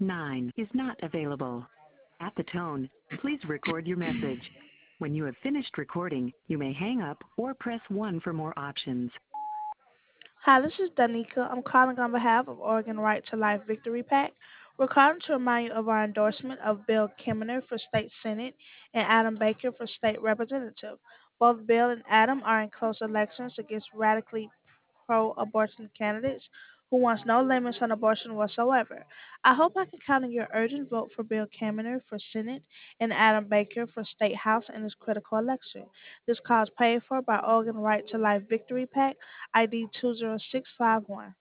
9 is not available. At the tone, please record your message. When you have finished recording, you may hang up or press 1 for more options. Hi, this is Danica. I'm calling on behalf of Oregon Right to Life Victory PAC. We're calling to remind you of our endorsement of Bill Kimmener for State Senate and Adam Baker for State Representative. Both Bill and Adam are in close elections against radically pro-abortion candidates who wants no limits on abortion whatsoever. I hope I can count on your urgent vote for Bill Kaminer for Senate and Adam Baker for State House in this critical election. This cause paid for by Oregon Right to Life Victory PAC, ID 20651.